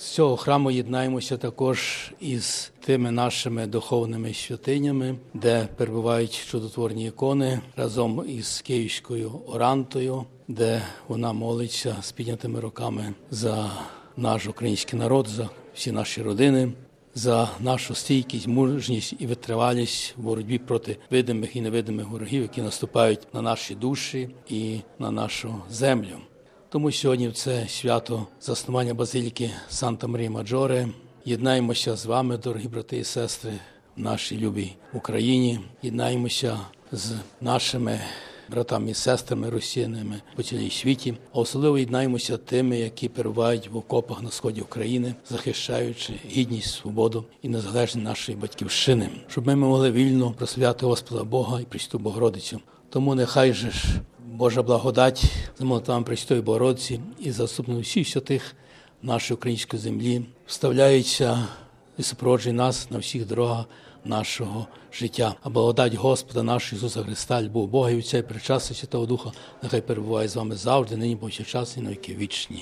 З цього храму єднаємося також із тими нашими духовними святинями, де перебувають чудотворні ікони разом із Київською Орантою, де вона молиться з піднятими руками за наш український народ, за всі наші родини, за нашу стійкість, мужність і витривалість в боротьбі проти видимих і невидимих ворогів, які наступають на наші душі і на нашу землю. Тому сьогодні в це свято заснування базиліки Санта-Марія-Маджоре єднаємося з вами, дорогі брати і сестри, в нашій любій Україні. Єднаємося з нашими братами і сестрами росіянами по цілій світі, а особливо єднаємося тими, які перебувають в окопах на сході України, захищаючи гідність, свободу і незалежність нашої батьківщини, щоб ми могли вільно прославляти Господа Бога і Пресвяту Богородицю. Тому нехай же ж Божа благодать за молитвами Пресвятої Богородиці і заступництвом всіх святих нашої української землі вставляється і супроводжує нас на всіх дорогах нашого життя. А благодать Господа нашого Ісуса Христа, любов Бога і Отця і причастя Святого Духа нехай перебуває з вами завжди, нині повсякчас і на віки вічні.